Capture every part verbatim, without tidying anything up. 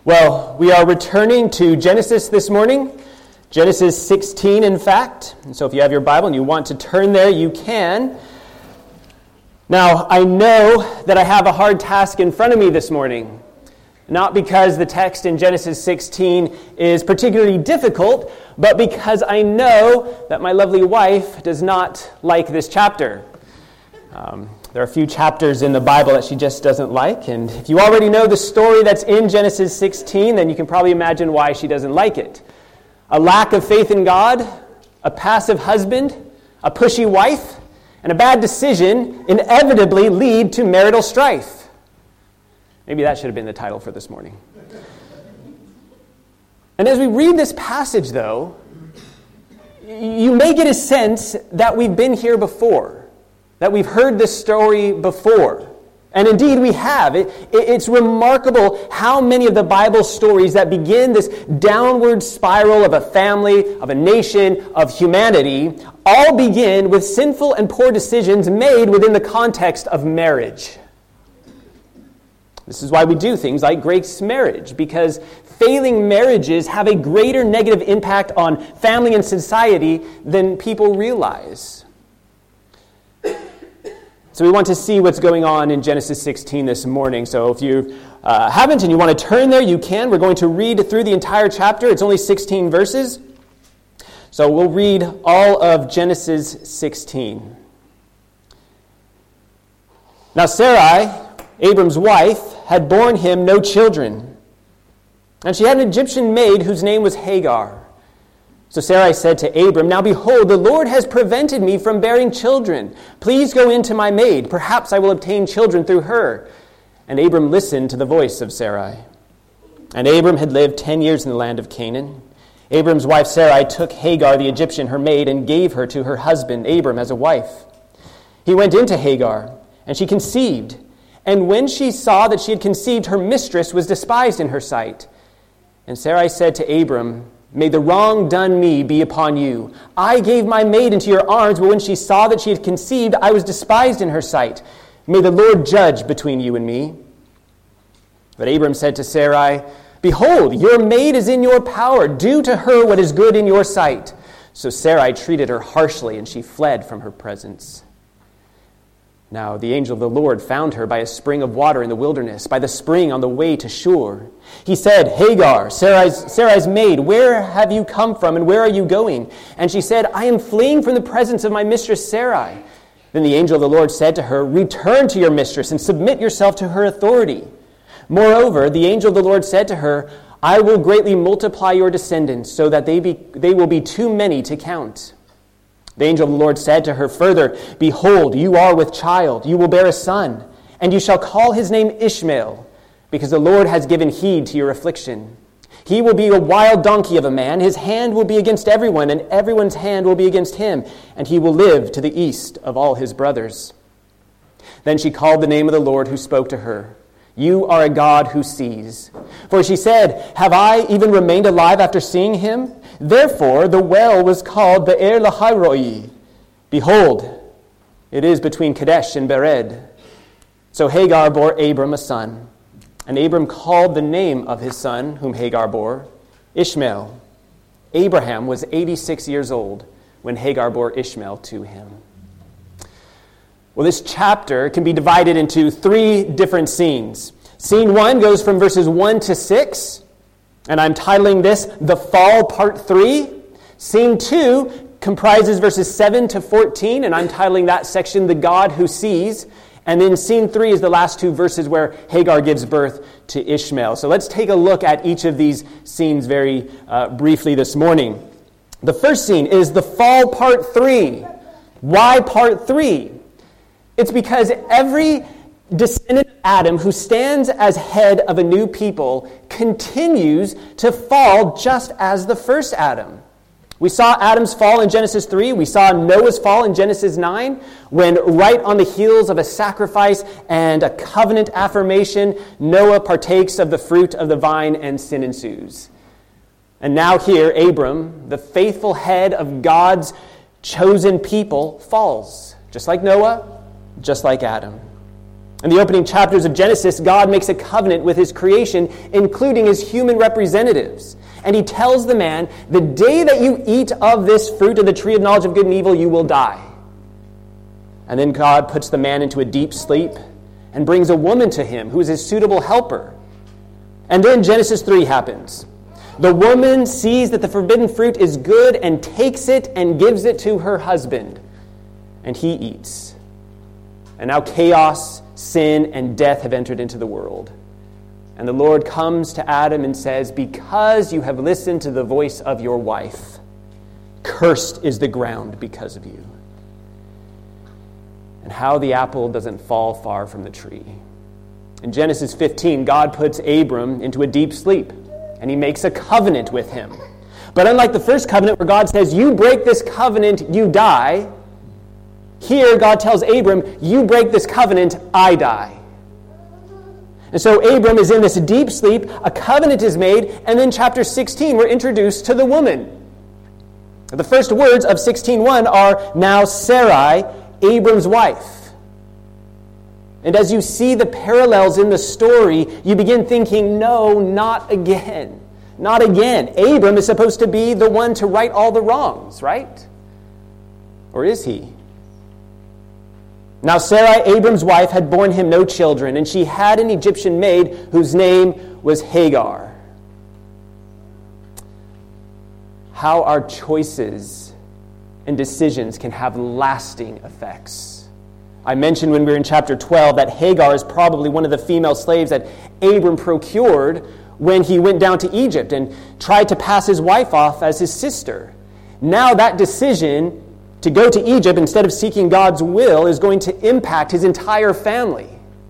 Well, we are returning to Genesis this morning, Genesis sixteen, in fact. And so if you have your Bible and you want to turn there, you can. Now, I know that I have a hard task in front of me this morning, not because the text in Genesis sixteen is particularly difficult, but because I know that my lovely wife does not like this chapter. Um, there are a few chapters in the Bible that she just doesn't like, and if you already know the story that's in Genesis sixteen, then you can probably imagine why she doesn't like it. A lack of faith in God, a passive husband, a pushy wife, and a bad decision inevitably lead to marital strife. Maybe that should have been the title for this morning. And as we read this passage, though, you may get a sense that we've been here before, that we've heard this story before. And indeed we have. It, it, it's remarkable how many of the Bible stories that begin this downward spiral of a family, of a nation, of humanity, all begin with sinful and poor decisions made within the context of marriage. This is why we do things like grace marriage, because failing marriages have a greater negative impact on family and society than people realize. So we want to see what's going on in Genesis sixteen this morning. So if you uh, haven't and you want to turn there, you can. We're going to read through the entire chapter. It's only sixteen verses. So we'll read all of Genesis sixteen. Now Sarai, Abram's wife, had borne him no children, and she had an Egyptian maid whose name was Hagar. So Sarai said to Abram, "Now behold, the Lord has prevented me from bearing children. Please go in to my maid. Perhaps I will obtain children through her." And Abram listened to the voice of Sarai. And Abram had lived ten years in the land of Canaan. Abram's wife Sarai took Hagar the Egyptian, her maid, and gave her to her husband Abram as a wife. He went into Hagar, and she conceived. And when she saw that she had conceived, her mistress was despised in her sight. And Sarai said to Abram, "May the wrong done me be upon you. I gave my maid into your arms, but when she saw that she had conceived, I was despised in her sight. May the Lord judge between you and me." But Abram said to Sarai, "Behold, your maid is in your power. Do to her what is good in your sight." So Sarai treated her harshly, and she fled from her presence. Now the angel of the Lord found her by a spring of water in the wilderness, by the spring on the way to Shur. He said, "Hagar, Sarai's, Sarai's maid, where have you come from and where are you going?" And she said, "I am fleeing from the presence of my mistress Sarai." Then the angel of the Lord said to her, "Return to your mistress and submit yourself to her authority." Moreover, the angel of the Lord said to her, "I will greatly multiply your descendants so that they, be, they will be too many to count." The angel of the Lord said to her further, "Behold, you are with child. You will bear a son, and you shall call his name Ishmael, because the Lord has given heed to your affliction. He will be a wild donkey of a man. His hand will be against everyone, and everyone's hand will be against him, and he will live to the east of all his brothers." Then she called the name of the Lord who spoke to her, "You are a God who sees." For she said, "Have I even remained alive after seeing him?" Therefore the well was called Be'er Lahai-roi. Behold, it is between Kadesh and Bered. So Hagar bore Abram a son, and Abram called the name of his son, whom Hagar bore, Ishmael. Abraham was eighty-six years old when Hagar bore Ishmael to him. Well, this chapter can be divided into three different scenes. Scene one goes from verses one to six, and I'm titling this The Fall Part three. Scene two comprises verses seven to fourteen, and I'm titling that section The God Who Sees. And then scene three is the last two verses where Hagar gives birth to Ishmael. So let's take a look at each of these scenes very uh, briefly this morning. The first scene is The Fall Part three. Why Part three? It's because every descendant of Adam who stands as head of a new people continues to fall just as the first Adam. We saw Adam's fall in Genesis three. We saw Noah's fall in Genesis nine, when right on the heels of a sacrifice and a covenant affirmation, Noah partakes of the fruit of the vine and sin ensues. And now here, Abram, the faithful head of God's chosen people, falls, just like Noah, just like Adam. In the opening chapters of Genesis, God makes a covenant with his creation, including his human representatives. And he tells the man, the day that you eat of this fruit of the tree of knowledge of good and evil, you will die. And then God puts the man into a deep sleep and brings a woman to him who is his suitable helper. And then Genesis three happens. The woman sees that the forbidden fruit is good and takes it and gives it to her husband. And he eats. And now chaos, sin, and death have entered into the world. And the Lord comes to Adam and says, because you have listened to the voice of your wife, cursed is the ground because of you. And how the apple doesn't fall far from the tree. In Genesis fifteen, God puts Abram into a deep sleep, and he makes a covenant with him. But unlike the first covenant where God says, you break this covenant, you die, here God tells Abram, you break this covenant, I die. And so Abram is in this deep sleep, a covenant is made, and then chapter sixteen, we're introduced to the woman. The first words of sixteen one are, now Sarai, Abram's wife. And as you see the parallels in the story, you begin thinking, no, not again. Not again. Abram is supposed to be the one to right all the wrongs, right? Or is he? Now Sarai, Abram's wife, had borne him no children, and she had an Egyptian maid whose name was Hagar. How our choices and decisions can have lasting effects. I mentioned when we were in chapter twelve that Hagar is probably one of the female slaves that Abram procured when he went down to Egypt and tried to pass his wife off as his sister. Now that decision to go to Egypt instead of seeking God's will is going to impact his entire family.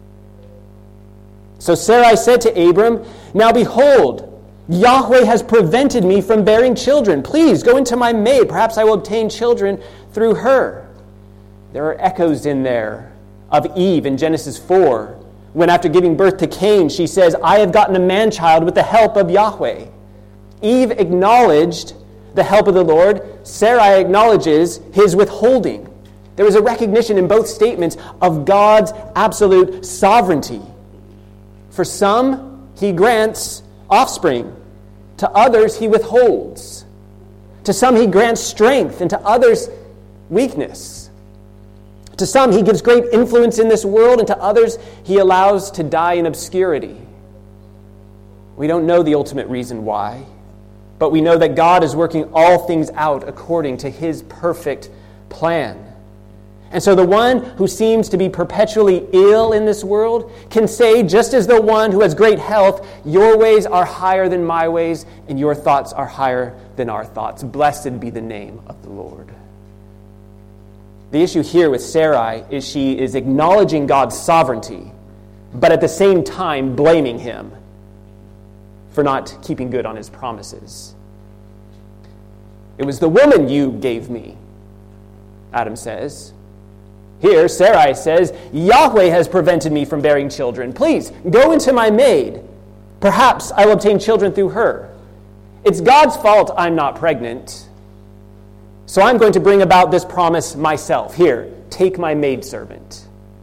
So Sarai said to Abram, now behold, Yahweh has prevented me from bearing children. Please go into my maid. Perhaps I will obtain children through her. There are echoes in there of Eve in Genesis four, when after giving birth to Cain, she says, I have gotten a man-child with the help of Yahweh. Eve acknowledged the help of the Lord. Sarai acknowledges his withholding. There is a recognition in both statements of God's absolute sovereignty. For some, he grants offspring. To others, he withholds. To some, he grants strength, and to others, weakness. To some, he gives great influence in this world, and to others, he allows to die in obscurity. We don't know the ultimate reason why, but we know that God is working all things out according to his perfect plan. And so the one who seems to be perpetually ill in this world can say, just as the one who has great health, your ways are higher than my ways, and your thoughts are higher than our thoughts. Blessed be the name of the Lord. The issue here with Sarai is she is acknowledging God's sovereignty, but at the same time blaming him for not keeping good on his promises. It was the woman you gave me, Adam says. Here, Sarai says, Yahweh has prevented me from bearing children. Please, go into my maid. Perhaps I will obtain children through her. It's God's fault I'm not pregnant. So I'm going to bring about this promise myself. Here, take my maidservant.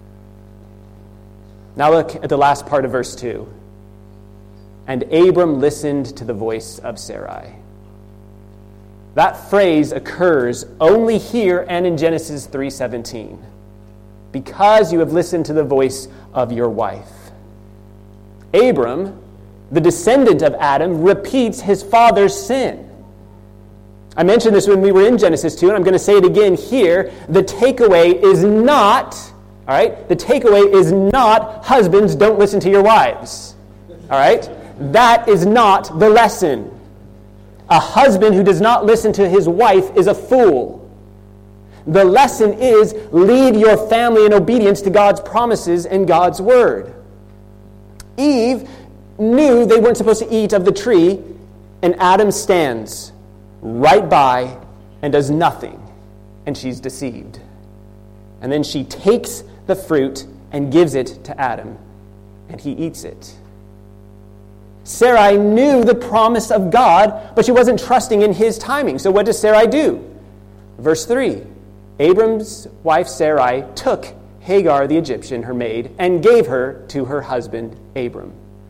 Now look at the last part of verse two. And Abram listened to the voice of Sarai. That phrase occurs only here and in Genesis three seventeen. Because you have listened to the voice of your wife. Abram, the descendant of Adam, repeats his father's sin. I mentioned this when we were in Genesis two, and I'm going to say it again here. The takeaway is not, all right, the takeaway is not, husbands, don't listen to your wives. All right? That is not the lesson. A husband who does not listen to his wife is a fool. The lesson is lead your family in obedience to God's promises and God's word. Eve knew they weren't supposed to eat of the tree, and Adam stands right by and does nothing, and she's deceived. And then she takes the fruit and gives it to Adam, and he eats it. Sarai knew the promise of God, but she wasn't trusting in his timing. So what does Sarai do? Verse three. Abram's wife Sarai took Hagar the Egyptian, her maid, and gave her to her husband Abram.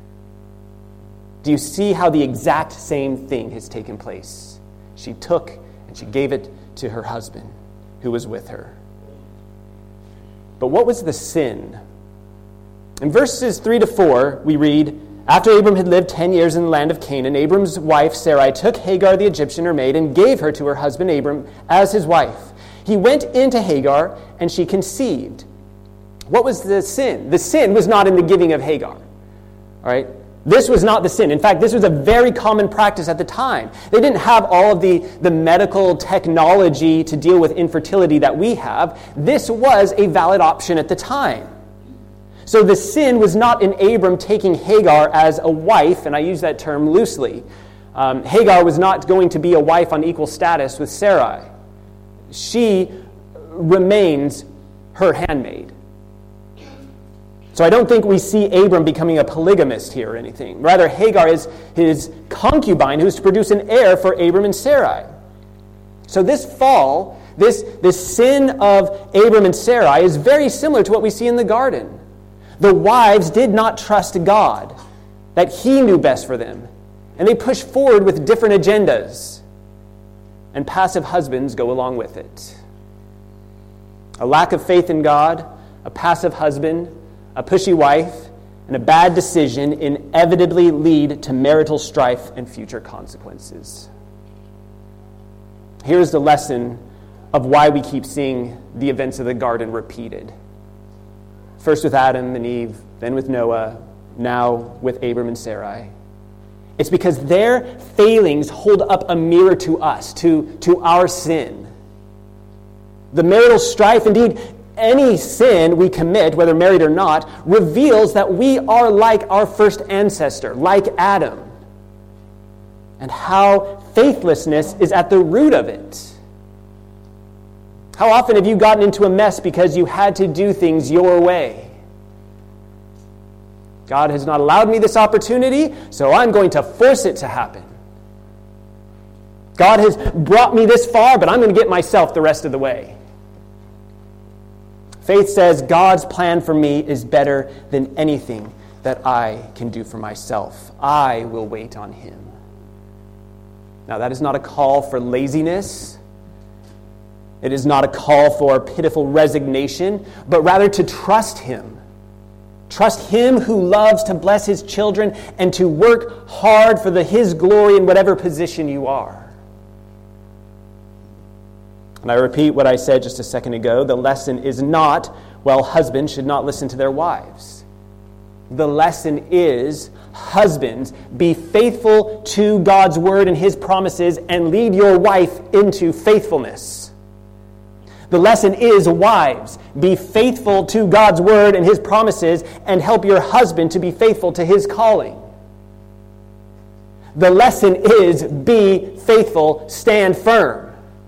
Do you see how the exact same thing has taken place? She took and she gave it to her husband who was with her. But what was the sin? In verses three to four, we read, after Abram had lived ten years in the land of Canaan, Abram's wife Sarai took Hagar the Egyptian, her maid, and gave her to her husband Abram as his wife. He went into Hagar, and she conceived. What was the sin? The sin was not in the giving of Hagar. All right? This was not the sin. In fact, this was a very common practice at the time. They didn't have all of the, the medical technology to deal with infertility that we have. This was a valid option at the time. So the sin was not in Abram taking Hagar as a wife, and I use that term loosely. Um, Hagar was not going to be a wife on equal status with Sarai. She remains her handmaid. So I don't think we see Abram becoming a polygamist here or anything. Rather, Hagar is his concubine who's to produce an heir for Abram and Sarai. So this fall, this, this sin of Abram and Sarai is very similar to what we see in the garden. The wives did not trust God, that He knew best for them. And they pushed forward with different agendas. And passive husbands go along with it. A lack of faith in God, a passive husband, a pushy wife, and a bad decision inevitably lead to marital strife and future consequences. Here's the lesson of why we keep seeing the events of the garden repeated. First with Adam and Eve, then with Noah, now with Abram and Sarai. It's because their failings hold up a mirror to us, to, to our sin. The marital strife, indeed, any sin we commit, whether married or not, reveals that we are like our first ancestor, like Adam, and how faithlessness is at the root of it. How often have you gotten into a mess because you had to do things your way? God has not allowed me this opportunity, so I'm going to force it to happen. God has brought me this far, but I'm going to get myself the rest of the way. Faith says God's plan for me is better than anything that I can do for myself. I will wait on Him. Now, that is not a call for laziness. It is not a call for pitiful resignation, but rather to trust Him. Trust Him who loves to bless His children and to work hard for the His glory in whatever position you are. And I repeat what I said just a second ago. The lesson is not, well, husbands should not listen to their wives. The lesson is, husbands, be faithful to God's word and His promises and lead your wife into faithfulness. The lesson is, wives, be faithful to God's word and His promises and help your husband to be faithful to his calling. The lesson is, be faithful, stand firm.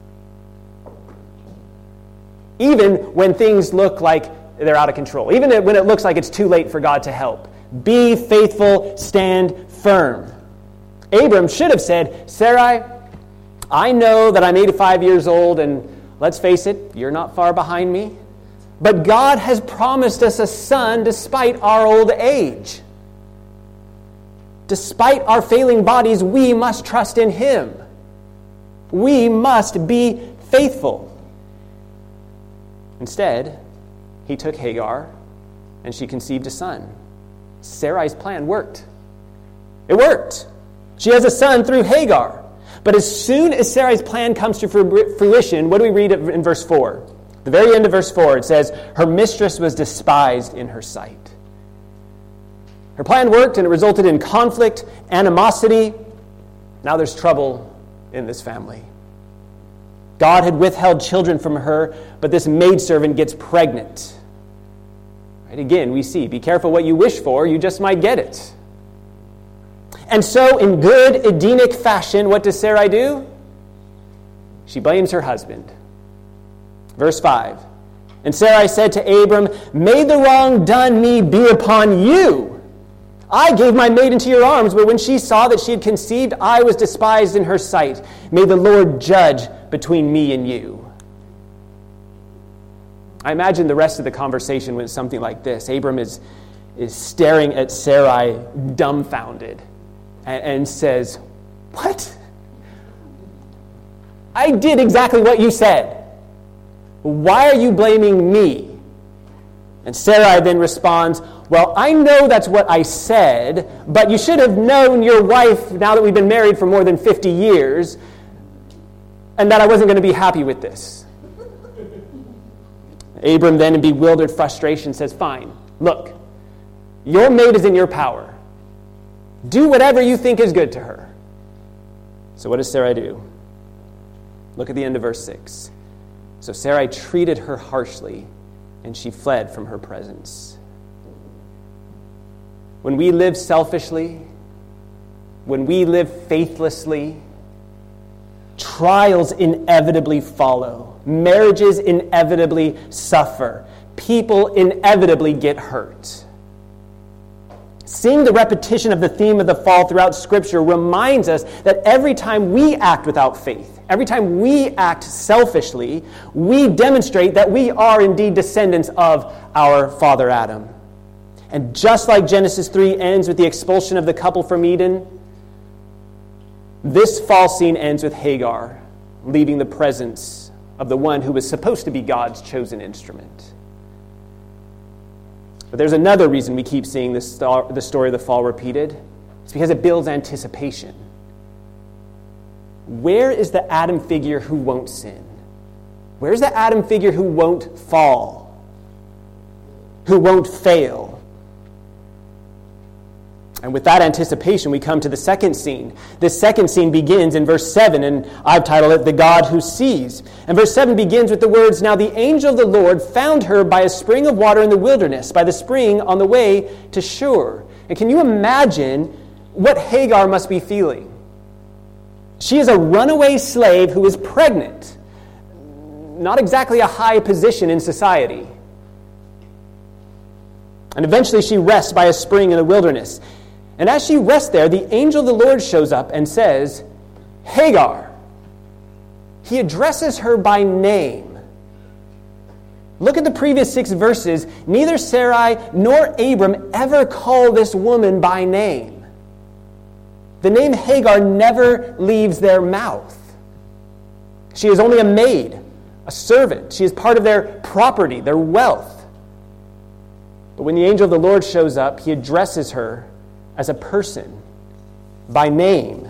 Even when things look like they're out of control. Even when it looks like it's too late for God to help. Be faithful, stand firm. Abram should have said, Sarai, I know that I'm eighty-five years old, and let's face it, you're not far behind me. But God has promised us a son despite our old age. Despite our failing bodies, we must trust in Him. We must be faithful. Instead, he took Hagar, and she conceived a son. Sarai's plan worked. It worked. She has a son through Hagar. But as soon as Sarai's plan comes to fruition, what do we read in verse four? The very end of verse four, it says, her mistress was despised in her sight. Her plan worked, and it resulted in conflict, animosity. Now there's trouble in this family. God had withheld children from her, but this maidservant gets pregnant. Right, again, we see, be careful what you wish for, you just might get it. And so, in good Edenic fashion, what does Sarai do? She blames her husband. Verse five. And Sarai said to Abram, may the wrong done me be upon you. I gave my maid into your arms, but when she saw that she had conceived, I was despised in her sight. May the Lord judge between me and you. I imagine the rest of the conversation went something like this. Abram is, is staring at Sarai dumbfounded and, and says, "What? I did exactly what you said. Why are you blaming me?" And Sarai then responds, "Well, I know that's what I said, but you should have known your wife, now that we've been married for more than fifty years, and that I wasn't going to be happy with this." Abram then, in bewildered frustration, says, "Fine, look, your maid is in your power. Do whatever you think is good to her." So what does Sarai do? Look at the end of verse six. "So Sarai treated her harshly, and she fled from her presence." When we live selfishly, when we live faithlessly, trials inevitably follow. Marriages inevitably suffer. People inevitably get hurt. Seeing the repetition of the theme of the fall throughout Scripture reminds us that every time we act without faith, every time we act selfishly, we demonstrate that we are indeed descendants of our father Adam. And just like Genesis three ends with the expulsion of the couple from Eden, this fall scene ends with Hagar leaving the presence of the one who was supposed to be God's chosen instrument. But there's another reason we keep seeing this star, the story of the fall repeated. It's because it builds anticipation. Where is the Adam figure who won't sin? Where's the Adam figure who won't fall? Who won't fail? And with that anticipation, we come to the second scene. This second scene begins in verse seven, and I've titled it, "The God Who Sees." And verse seven begins with the words, "Now the angel of the Lord found her by a spring of water in the wilderness, by the spring on the way to Shur." And can you imagine what Hagar must be feeling? She is a runaway slave who is pregnant. Not exactly a high position in society. And eventually she rests by a spring in the wilderness. And as she rests there, the angel of the Lord shows up and says, "Hagar." He addresses her by name. Look at the previous six verses. Neither Sarai nor Abram ever call this woman by name. The name Hagar never leaves their mouth. She is only a maid, a servant. She is part of their property, their wealth. But when the angel of the Lord shows up, he addresses her as a person, by name.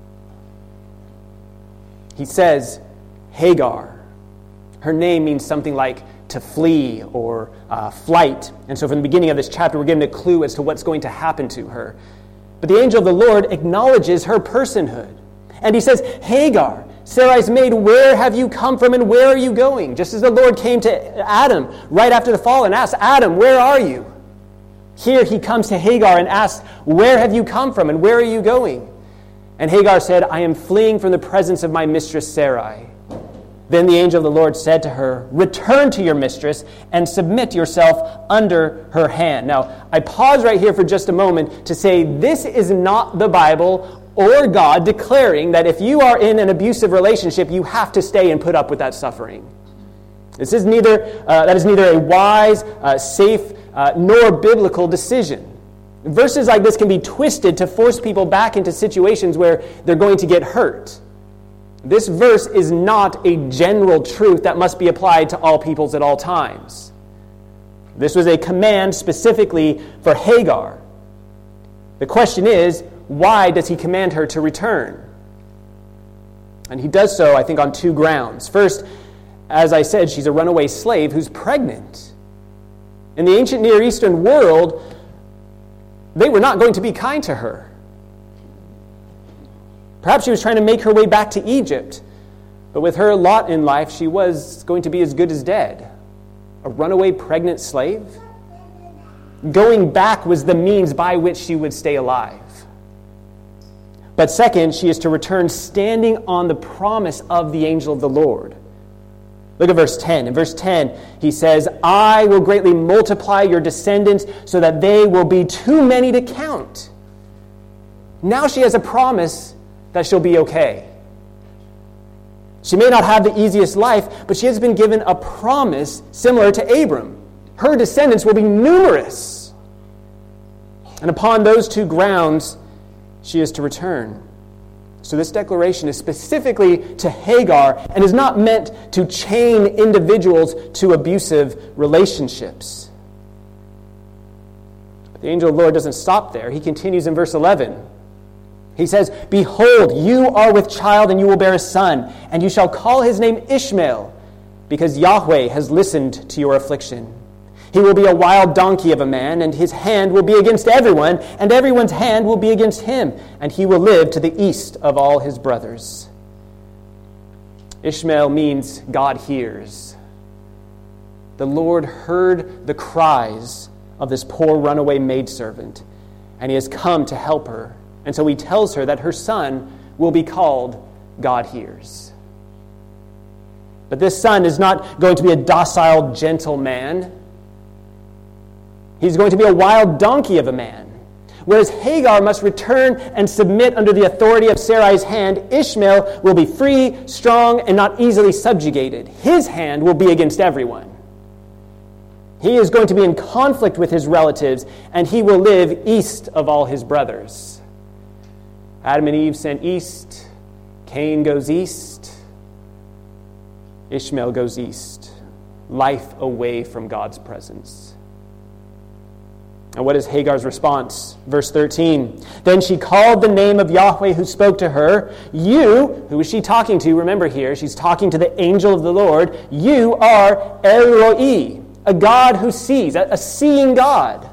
He says, Hagar. Her name means something like to flee or uh, flight. And so from the beginning of this chapter, we're given a clue as to what's going to happen to her. But the angel of the Lord acknowledges her personhood. And he says, "Hagar, Sarai's maid, where have you come from and where are you going?" Just as the Lord came to Adam right after the fall and asked, "Adam, where are you?" Here he comes to Hagar and asks, "Where have you come from and where are you going?" And Hagar said, "I am fleeing from the presence of my mistress Sarai." Then the angel of the Lord said to her, "Return to your mistress and submit yourself under her hand." Now, I pause right here for just a moment to say this is not the Bible or God declaring that if you are in an abusive relationship, you have to stay and put up with that suffering. This is neither uh, that is neither a wise, uh, safe, uh, nor biblical decision. Verses like this can be twisted to force people back into situations where they're going to get hurt. This verse is not a general truth that must be applied to all peoples at all times. This was a command specifically for Hagar. The question is, why does he command her to return? And he does so, I think, on two grounds. First, as I said, she's a runaway slave who's pregnant. In the ancient Near Eastern world, they were not going to be kind to her. Perhaps she was trying to make her way back to Egypt, but with her lot in life, she was going to be as good as dead. A runaway pregnant slave? Going back was the means by which she would stay alive. But second, she is to return standing on the promise of the angel of the Lord. Look at verse ten. In verse ten, he says, "I will greatly multiply your descendants so that they will be too many to count." Now she has a promise that she'll be okay. She may not have the easiest life, but she has been given a promise similar to Abram. Her descendants will be numerous. And upon those two grounds, she is to return. So this declaration is specifically to Hagar and is not meant to chain individuals to abusive relationships. But the angel of the Lord doesn't stop there. He continues in verse eleven. He says, "Behold, you are with child, and you will bear a son, and you shall call his name Ishmael, because Yahweh has listened to your affliction. He will be a wild donkey of a man, and his hand will be against everyone, and everyone's hand will be against him, and he will live to the east of all his brothers." Ishmael means God hears. The Lord heard the cries of this poor runaway maidservant, and he has come to help her. And so he tells her that her son will be called God Hears. But this son is not going to be a docile, gentle man. He's going to be a wild donkey of a man. Whereas Hagar must return and submit under the authority of Sarai's hand, Ishmael will be free, strong, and not easily subjugated. His hand will be against everyone. He is going to be in conflict with his relatives, and he will live east of all his brothers. Adam and Eve sent east. Cain goes east. Ishmael goes east. Life away from God's presence. And what is Hagar's response? Verse thirteen. "Then she called the name of Yahweh who spoke to her. You," who is she talking to? Remember here, she's talking to the angel of the Lord. "You are El Roi," a God who sees, a seeing God.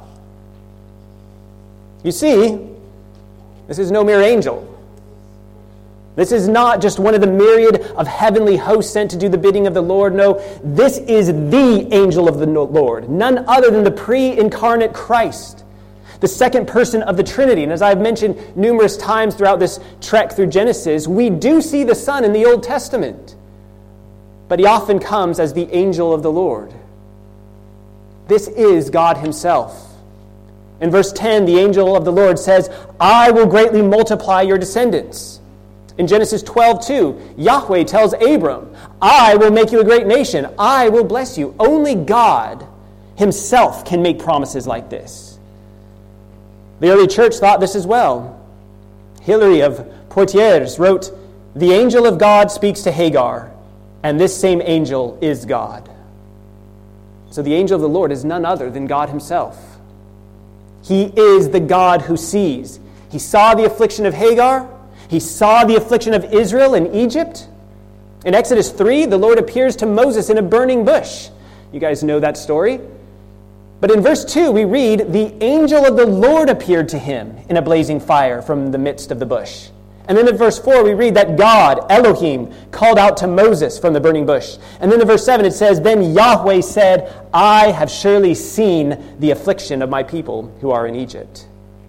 You see, this is no mere angel. This is not just one of the myriad of heavenly hosts sent to do the bidding of the Lord. No, this is the angel of the Lord, none other than the pre-incarnate Christ, the second person of the Trinity. And as I've mentioned numerous times throughout this trek through Genesis, we do see the Son in the Old Testament, but he often comes as the angel of the Lord. This is God himself. In verse ten, the angel of the Lord says, "I will greatly multiply your descendants." In Genesis twelve two, Yahweh tells Abram, "I will make you a great nation. I will bless you." Only God himself can make promises like this. The early church thought this as well. Hilary of Poitiers wrote, "The angel of God speaks to Hagar, and this same angel is God." So the angel of the Lord is none other than God himself. He is the God who sees. He saw the affliction of Hagar. He saw the affliction of Israel in Egypt. In Exodus three, the Lord appears to Moses in a burning bush. You guys know that story. But in verse two, we read, "The angel of the Lord appeared to him in a blazing fire from the midst of the bush." And then in verse four, we read that God, Elohim, called out to Moses from the burning bush. And then in verse seven, it says, "Then Yahweh said, I have surely seen the affliction of my people who are in Egypt."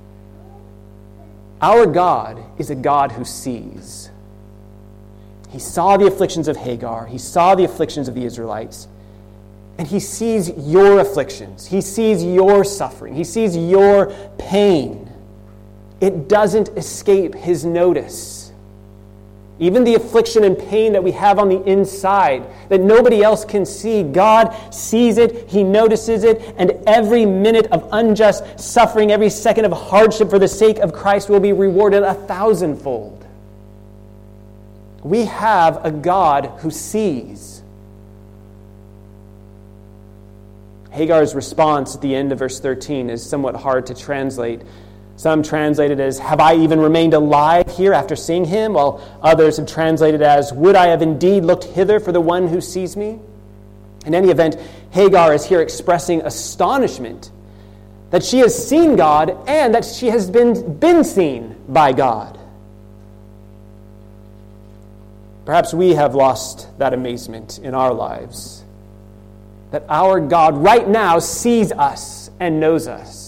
Our God is a God who sees. He saw the afflictions of Hagar. He saw the afflictions of the Israelites. And he sees your afflictions. He sees your suffering. He sees your pain. It doesn't escape his notice. Even the affliction and pain that we have on the inside that nobody else can see, God sees it, he notices it, and every minute of unjust suffering, every second of hardship for the sake of Christ will be rewarded a thousandfold. We have a God who sees. Hagar's response at the end of verse thirteen is somewhat hard to translate. Some translate it as, "Have I even remained alive here after seeing him?" While others have translated as, "Would I have indeed looked hither for the one who sees me?" In any event, Hagar is here expressing astonishment that she has seen God and that she has been, been seen by God. Perhaps we have lost that amazement in our lives, that our God right now sees us and knows us.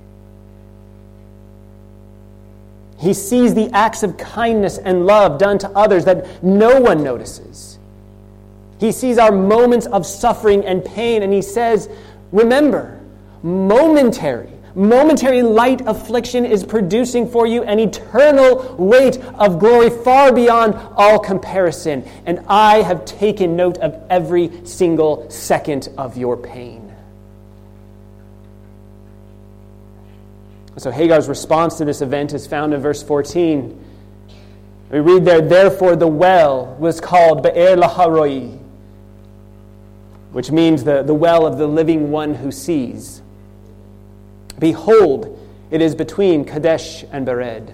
He sees the acts of kindness and love done to others that no one notices. He sees our moments of suffering and pain, and he says, remember, momentary, momentary light affliction is producing for you an eternal weight of glory far beyond all comparison. And I have taken note of every single second of your pain. So Hagar's response to this event is found in verse fourteen. We read there, therefore the well was called Be'er Laharoi, which means the, the well of the living one who sees. Behold, it is between Kadesh and Bered.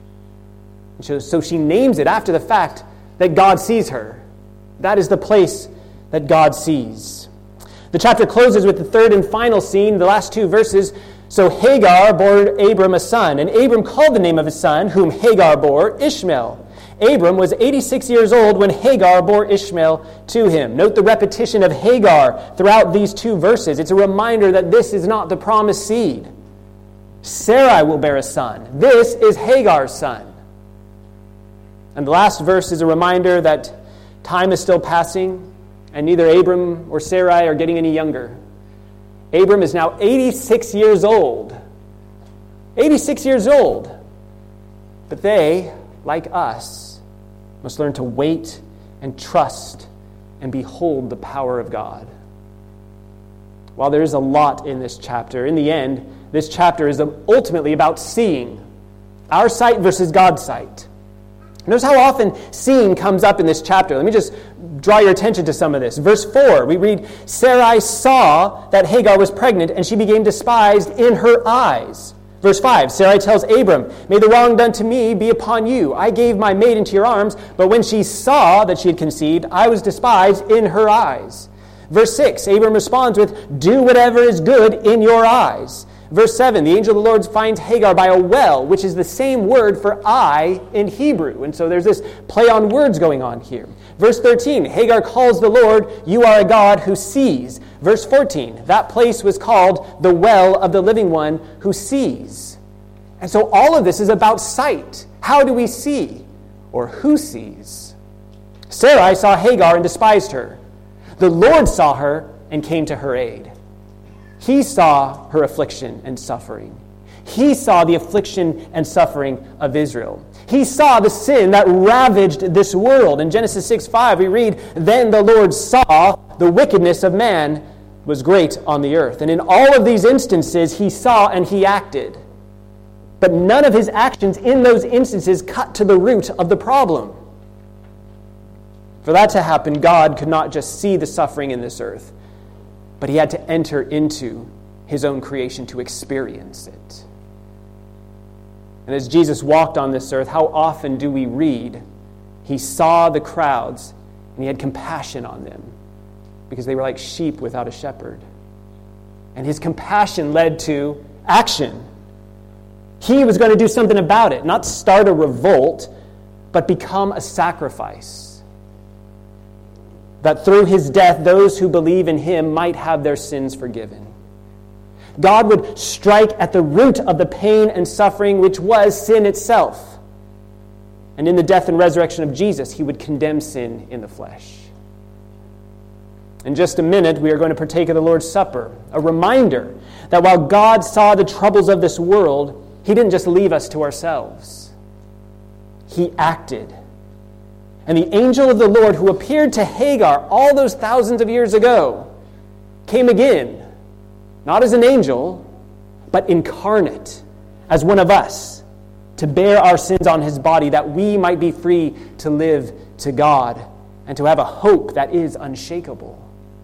So, so she names it after the fact that God sees her. That is the place that God sees. The chapter closes with the third and final scene, the last two verses. So Hagar bore Abram a son, and Abram called the name of his son, whom Hagar bore, Ishmael. Abram was eighty-six years old when Hagar bore Ishmael to him. Note the repetition of Hagar throughout these two verses. It's a reminder that this is not the promised seed. Sarai will bear a son. This is Hagar's son. And the last verse is a reminder that time is still passing, and neither Abram or Sarai are getting any younger. Abram is now eighty-six years old. eighty-six years old. But they, like us, must learn to wait and trust and behold the power of God. While there is a lot in this chapter, in the end, this chapter is ultimately about seeing. Our sight versus God's sight. Notice how often seeing comes up in this chapter. Let me just draw your attention to some of this. Verse four, we read, Sarai saw that Hagar was pregnant, and she became despised in her eyes. Verse five, Sarai tells Abram, may the wrong done to me be upon you. I gave my maid into your arms, but when she saw that she had conceived, I was despised in her eyes. Verse six, Abram responds with, do whatever is good in your eyes. Verse seven, the angel of the Lord finds Hagar by a well, which is the same word for eye in Hebrew. And so there's this play on words going on here. Verse thirteen, Hagar calls the Lord, you are a God who sees. Verse fourteen, that place was called the well of the living one who sees. And so all of this is about sight. How do we see? Or who sees? Sarai saw Hagar and despised her. The Lord saw her and came to her aid. He saw her affliction and suffering. He saw the affliction and suffering of Israel. He saw the sin that ravaged this world. In Genesis six five, we read, then the Lord saw the wickedness of man was great on the earth. And in all of these instances, he saw and he acted. But none of his actions in those instances cut to the root of the problem. For that to happen, God could not just see the suffering in this earth, but he had to enter into his own creation to experience it. And as Jesus walked on this earth, how often do we read, he saw the crowds and he had compassion on them because they were like sheep without a shepherd. And his compassion led to action. He was going to do something about it, not start a revolt, but become a sacrifice. That through his death, those who believe in him might have their sins forgiven. God would strike at the root of the pain and suffering which was sin itself. And in the death and resurrection of Jesus, he would condemn sin in the flesh. In just a minute, we are going to partake of the Lord's Supper, a reminder that while God saw the troubles of this world, he didn't just leave us to ourselves. He acted. And the angel of the Lord who appeared to Hagar all those thousands of years ago came again, not as an angel, but incarnate, as one of us, to bear our sins on his body, that we might be free to live to God and to have a hope that is unshakable.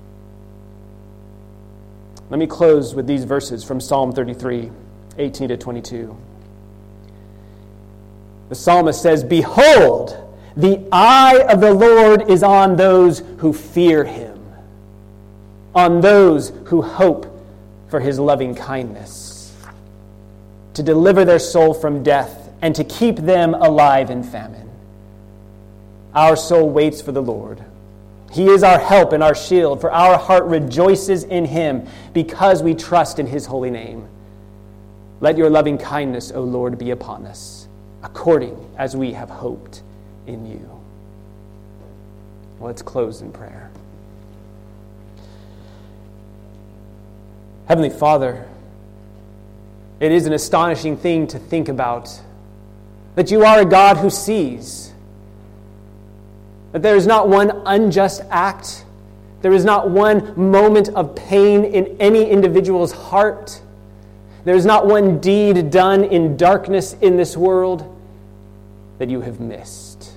Let me close with these verses from Psalm thirty-three, eighteen to twenty-two. The psalmist says, behold, the eye of the Lord is on those who fear him, on those who hope for his loving kindness, to deliver their soul from death and to keep them alive in famine. Our soul waits for the Lord. He is our help and our shield, for our heart rejoices in him because we trust in his holy name. Let your loving kindness, O Lord, be upon us, according as we have hoped in you. Let's close in prayer. Heavenly Father, It is an astonishing thing to think about, that you are a God who sees, that there is not one unjust act, there is not one moment of pain in any individual's heart, there is not one deed done in darkness in this world that you have missed.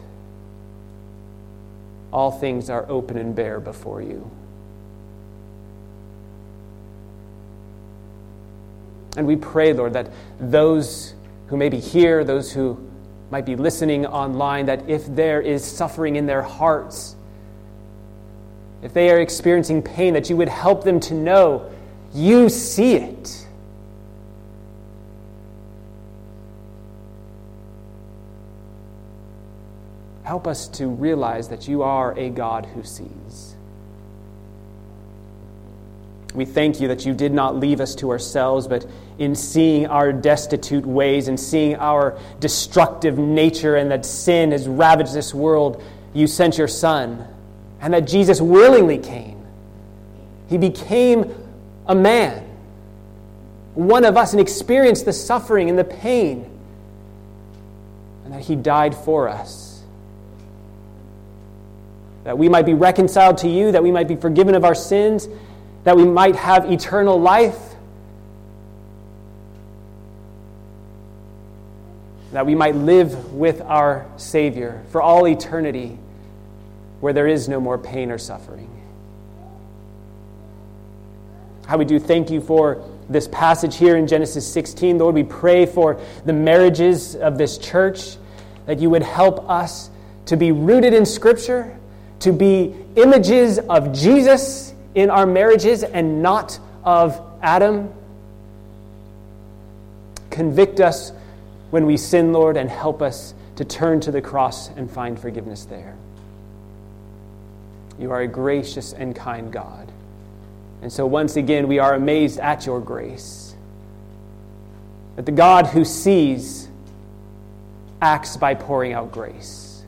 All things are open and bare before you. And we pray, Lord, that those who may be here, those who might be listening online, that if there is suffering in their hearts, if they are experiencing pain, that you would help them to know you see it. Help us to realize that you are a God who sees. We thank you that you did not leave us to ourselves, but in seeing our destitute ways and seeing our destructive nature and that sin has ravaged this world, you sent your Son, and that Jesus willingly came. He became a man, one of us, and experienced the suffering and the pain, and that he died for us, that we might be reconciled to you, that we might be forgiven of our sins, that we might have eternal life, that we might live with our Savior for all eternity, where there is no more pain or suffering. How we do thank you for this passage here in Genesis sixteen. Lord, we pray for the marriages of this church, that you would help us to be rooted in Scripture, to be images of Jesus in our marriages and not of Adam. Convict us when we sin, Lord, and help us to turn to the cross and find forgiveness there. You are a gracious and kind God. And so once again, we are amazed at your grace. That the God who sees acts by pouring out grace.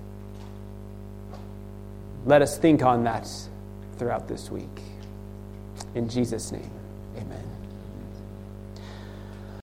Let us think on that throughout this week. In Jesus' name, amen.